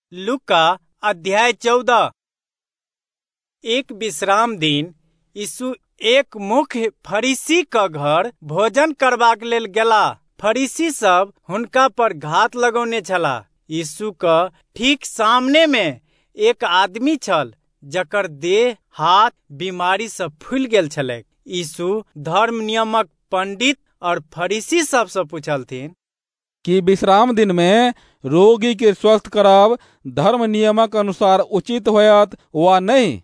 लूका अध्याय 14। एक विश्राम दिन यीशु एक मुख्य फरीसी का घर भोजन करबाक लेल गेला। फरीसी सब हुनका पर घात लगौने छला। यीशु का ठीक सामने में एक आदमी छल जकर देह हाथ बीमारी से फूल गेल छलैक। यीशु धर्म नियमक पंडित और फरीसी सब से पूछलथिन कि विश्राम दिन में रोगी के स्वस्थ करब धर्म नियमक अनुसार उचित होयत वा नहीं।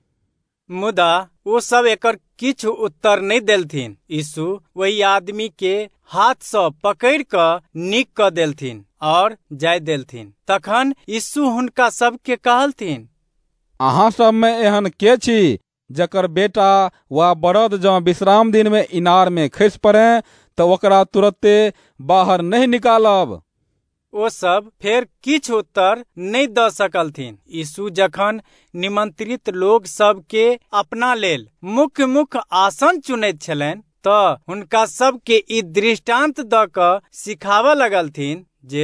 मुदा वो सब एकर किछु उत्तर नहीं देलथिन। यीशु वही आदमी के हाथ से पकड़ क नीक क देलथिन और जाय देलथिन। तखन यीशु हुनका सबके कहलथिन, अहाँ सब में एहन के छी जकर बेटा वा बरद जँ विश्राम दिन में इनार में खसि पड़े तो ओकरा तुरते बाहर नहीं निकालब। वो सब फेर किछु उत्तर नहीं द सकलथिन। यीशु जखन निमंत्रित लोग सब के अपना लेल मुख्य मुख्य आसन चुनैत छलनि तऽ हुनका सब के ई दृष्टांत द क सिखाबऽ लगलथिन जे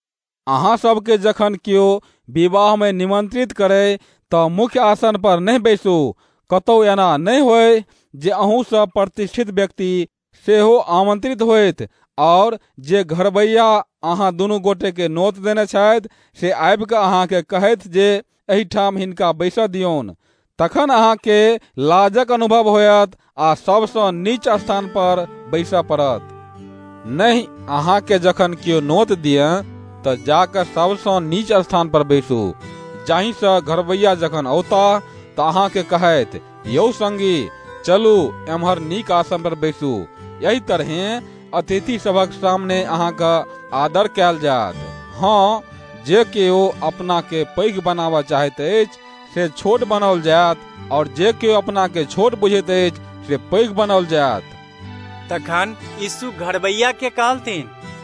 अहाँ सबके जखन कियो विवाह में निमंत्रित करे तऽ मुख्य आसन पर नहीं बैसू। कतौ एना नहीं होय जे अहूँ सब प्रतिष्ठित व्यक्ति सेहो आमंत्रित होइत और जे घरबैया अहाँ दुनू गोटे के नोत देने छथि से आबि कऽ अहाँके कहैत जे एहिठाम हिनका बैसऽ दियौन। तखन अहाँके लाजक अनुभव होयत आ सबसँ नीच स्थान पर बैसऽ पड़त। नहीं, अहाँके जखन कियो नोत दिए तऽ जाकर सबसँ नीच स्थान पर बैसू, जाहिसँ घरबैया जखन औता तऽ अहाँके कहैत, यौ संगी चलू एम्हर नीक आसन पर बैसू। यही तरह अतिथि सबक सामने अहाँके आदर कयल जायत। हाँ, जे केओ अपना के पैघ बनाबऽ चाहैत अछि से छोट बनाओल जायत और जे केओ अपना के छोट बुझैत अछि से पैघ बनाओल जायत। तखन यीशु घरबैया के कहलथिन,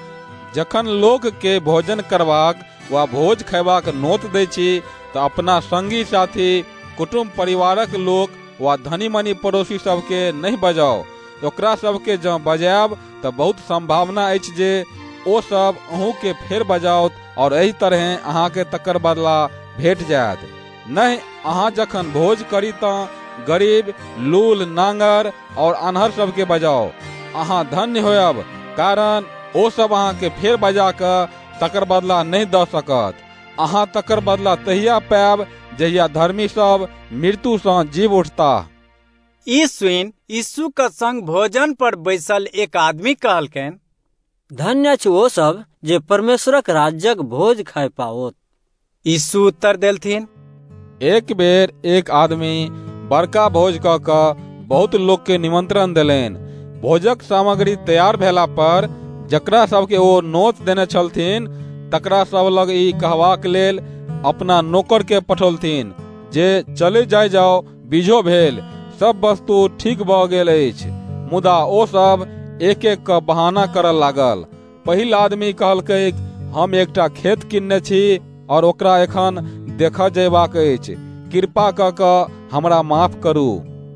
जखन लोक के भोजन करबाक वा भोज खयबाक नोत दै छी तऽ अपना संगी साथी कुटुम्ब परिवारक लोक वा धनी मनी पड़ोसी सबके नहीं बजाओ। ओकरा सबके जँ बजायब तऽ बहुत संभावना अछि जे ओ सब अहूँ के फेर बजाओत और एही तरह अहाँके तकर बदला भेट जायत। नहीं, अहाँ जखन भोज करी तऽ गरीब लूल नांगर और अनहर सबके बजाओ। अहाँ धन्य होयब, कारण ओ सब अहाँके फेर बजा कऽ तकर बदला नहीं दऽ सकत। अहाँ तकर बदला तहिया पायब जहिया धर्मी सब मृत्यु सँ जीव उठता। ई सुनि यीशु का संग भोजन पर बैसल एक आदमी कहलकैन, धन्य छै ओ सब जे परमेश्वरक राज्यक भोज खाय पाओत। यीशु उत्तर देलथिन, एक बेर एक आदमी बड़का भोज कऽ कऽ बहुत लोग के निमंत्रण देलनि। भोजक सामग्री तैयार भेला पर जकरा सबके ओ नोत देने छलथिन तकरा सब लग ई कहबाक लेल अपना नौकर के पठौलथिन जे चले जाओ बीझो भेल, सब वस्तु ठीक भऽ गेल अछि। मुदा ओ सब एक एक का बहाना करऽ लागल। पहिल आदमी कहलकै, हम एकटा खेत किनने छी और ओकरा एखन देखऽ जयबाक अछि, कृपा कऽ कऽ हमरा माफ करू।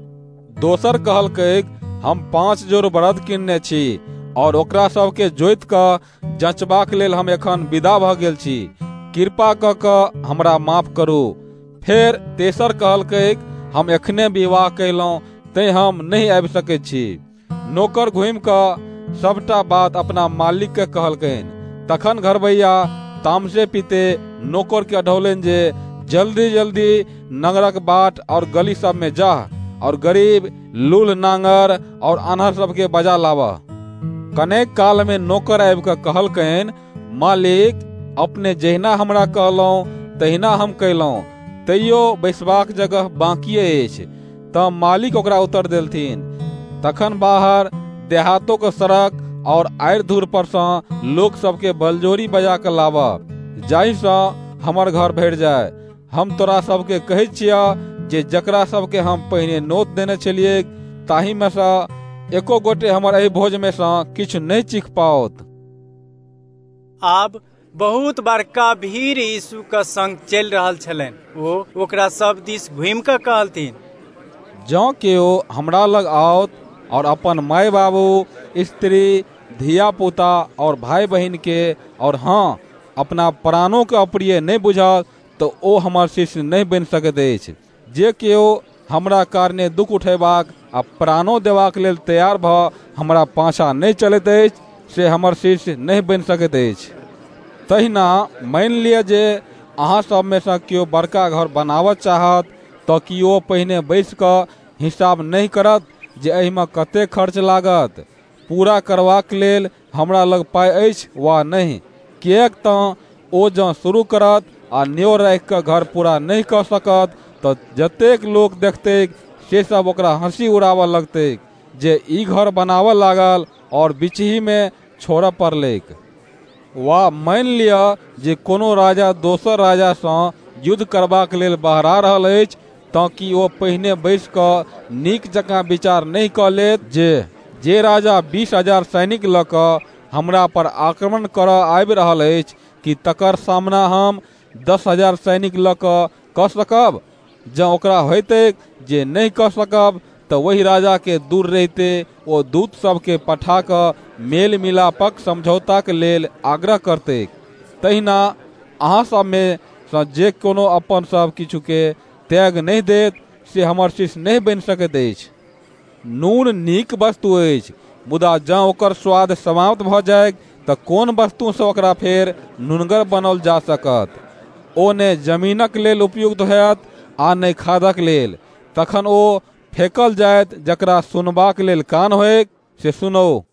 दोसर कहलकै, हम 5 जोड़ बरद किनने छी और ओकरा सबके जोइत कऽ जँचबाक लेल हम एखन विदा भऽ गेल छी, कृपा कऽ कऽ हमरा माफ करू। फेर तेसर कहलकै, हम एखने विवाह कयलहुँ तैं हम नहीं आबि सकैत छी। नौकर घुमि कऽ सबटा बात अपना मालिक के कहलकैन। तखन घरबैया तामसे पीते नौकर के अढौलनि जे जल्दी जल्दी नगरक बाट और गली सब में जा और गरीब लूल नांगर और अनहर सबके बजा लावा। कनेक काल में नौकर आबि कऽ कहलकैन, मालिक अपने जहिना हमरा कहलहुँ तहिना हम कयलहुँ, तैयो बैसबाक जगह बाकी अछि। तऽ मालिक ओकरा उत्तर देलथिन, तखन बाहर देहातों के सड़क और आड़ि धूर पर सँ लोक सबके बलजोरी बजा कऽ लावा, जाहिसँ हमर घर भरि जाय। हम तोरा सबके कहैत छिया जे जकरा सबके हम पहिने नोत देने छलियै ताहि में सँ एको गोटे हमर एहि भोज में सँ किछु नहीं चीख पाओत। आब बहुत बड़का भीड़ यीशु का संग चलि रहल छलनि। वो ओकरा सब दिस घुमि कऽ कहलथिन, जँ केओ हमरा लग आओत और अपन माय बाबू स्त्री धिया पुता और भाई बहिन के और हाँ अपना प्राणों के अप्रिय नहीं बुझत तऽ ओ हमर शिष्य नहि बनि सकैत अछि। जे केओ हमरा कारणे दुख उठेबाक आ प्राणो देबाक लेल तैयार भऽ हमरा पाछाँ नहि चलैत अछि, से हमर शिष्य नहि बनि सकैत अछि। तहिना मानि लिअ जे अहाँ सब में से केओ बड़का घर बनाबऽ चाहत, तऽ कि ओ पहिने बैस कऽ हिसाब नहि करत जे एहिमे कते खर्च लागत, पूरा करबाक लेल हमरा लग पाइ अछि वा नहि? किएक तऽ ओ जँ शुरू करत आ न्योय राखि कऽ घर पूरा नहि कऽ सकत, तऽ जतेक लोक देखतैक से सब ओकरा हंसी उड़ाबऽ लगतैक जे ई घर बनाबऽ लागल और बिचही में छोड़ऽ पड़लैक। वा मानि लिअ जे कोनो राजा दोसर राजासँ युद्ध करबाक लेल बहरा रहल अछि, तऽ कि ओ पहिने बैस कऽ नीक जकाँ विचार नहि कऽ लेत जे राजा 20,000 सैनिक लऽ कऽ हमरा पर आक्रमण करऽ आबि रहल अछि, कि तकर सामना हम 10,000 सैनिक लऽ कऽ सकब? जँ ओकरा होइतैक जे नहि कऽ सकब, तऽ वही राजा के दूर रहिते ओ दूत सबके पठा कऽ मेल मिलापक समझौताक लेल आग्रह करतैक। तहिना अहाँ सब में सँ जे कोनो अपन सब किछु के त्याग नहि देत, से हमर शिष्य नहि बनि सकैत अछि। नून नीक वस्तु अछि, मुदा जँ ओकर स्वाद समाप्त भऽ जाय तऽ कोन वस्तु से ओकरा फेर नुनगर बनाओल जा सकत? ओ ने जमीनक लेल उपयुक्त होयत आ ने खादक लेल। तखन ओ फेकल जायत। जकरा सुनबाक लेल कान होय से सुनो।